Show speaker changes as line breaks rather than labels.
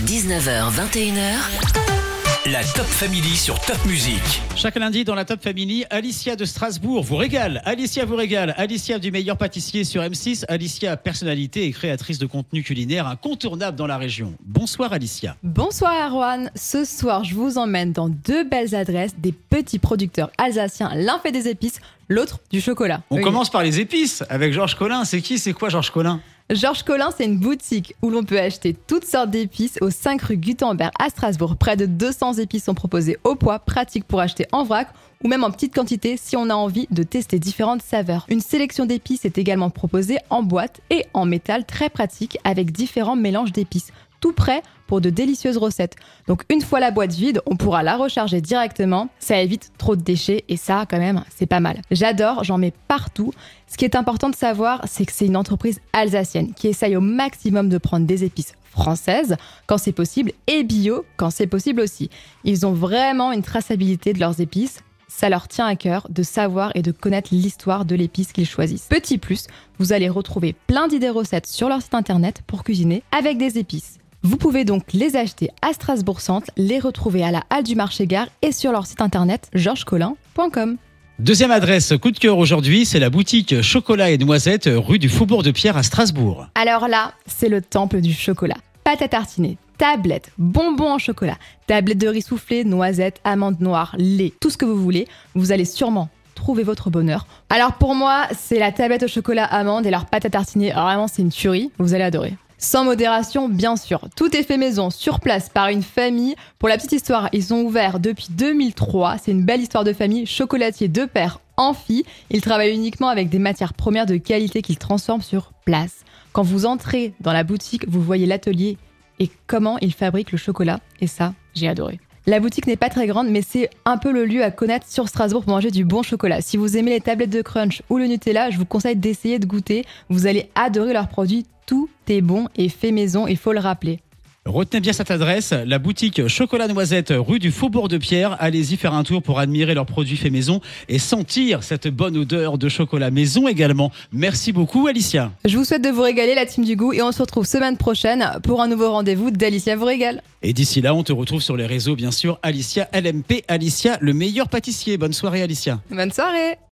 19h, 21h. La Top Family sur Top Music.
Chaque lundi dans la Top Family, Alicia de Strasbourg vous régale. Alicia vous régale. Alicia du meilleur pâtissier sur M6. Alicia, personnalité et créatrice de contenu culinaire incontournable dans la région. Bonsoir Alicia.
Bonsoir Erwan. Ce soir, je vous emmène dans deux belles adresses des petits producteurs alsaciens. L'un fait des épices, l'autre du chocolat.
On commence par les épices avec Georges Collin. C'est qui, c'est quoi Georges Collin ?
Georges Collin, c'est une boutique où l'on peut acheter toutes sortes d'épices au 5 rue Gutenberg à Strasbourg. Près de 200 épices sont proposées au poids, pratique pour acheter en vrac ou même en petite quantité si on a envie de tester différentes saveurs. Une sélection d'épices est également proposée en boîte et en métal, très pratique avec différents mélanges d'épices. Tout prêt pour de délicieuses recettes. Donc une fois la boîte vide, on pourra la recharger directement. Ça évite trop de déchets et ça, quand même, c'est pas mal. J'adore, j'en mets partout. Ce qui est important de savoir, c'est que c'est une entreprise alsacienne qui essaye au maximum de prendre des épices françaises quand c'est possible et bio quand c'est possible aussi. Ils ont vraiment une traçabilité de leurs épices. Ça leur tient à cœur de savoir et de connaître l'histoire de l'épice qu'ils choisissent. Petit plus, vous allez retrouver plein d'idées recettes sur leur site internet pour cuisiner avec des épices. Vous pouvez donc les acheter à Strasbourg-Centre, les retrouver à la Halle du Marché-Gare et sur leur site internet georgescollin.com.
Deuxième adresse, coup de cœur aujourd'hui, c'est la boutique Chocolat et Noisettes, rue du Faubourg de Pierre à Strasbourg.
Alors là, c'est le temple du chocolat. Pâte à tartiner, tablettes, bonbons en chocolat, tablettes de riz soufflé, noisettes, amandes noires, lait, tout ce que vous voulez, vous allez sûrement trouver votre bonheur. Alors pour moi, c'est la tablette au chocolat amande et leur pâte à tartiner. Alors vraiment, c'est une tuerie, vous allez adorer. Sans modération, bien sûr. Tout est fait maison, sur place, par une famille. Pour la petite histoire, ils ont ouvert depuis 2003. C'est une belle histoire de famille. Chocolatier de père en fille. Ils travaillent uniquement avec des matières premières de qualité qu'ils transforment sur place. Quand vous entrez dans la boutique, vous voyez l'atelier et comment ils fabriquent le chocolat. Et ça, j'ai adoré. La boutique n'est pas très grande, mais c'est un peu le lieu à connaître sur Strasbourg pour manger du bon chocolat. Si vous aimez les tablettes de crunch ou le Nutella, je vous conseille d'essayer de goûter. Vous allez adorer leurs produits. Tout est bon et fait maison, il faut le rappeler.
Retenez bien cette adresse, la boutique Chocolat Noisette, rue du Faubourg de Pierre. Allez-y faire un tour pour admirer leurs produits faits maison et sentir cette bonne odeur de chocolat maison également. Merci beaucoup Alicia.
Je vous souhaite de vous régaler, la team du goût, et on se retrouve semaine prochaine pour un nouveau rendez-vous d'Alicia vous régale.
Et d'ici là, on te retrouve sur les réseaux bien sûr, Alicia LMP, Alicia le meilleur pâtissier. Bonne soirée Alicia.
Bonne soirée.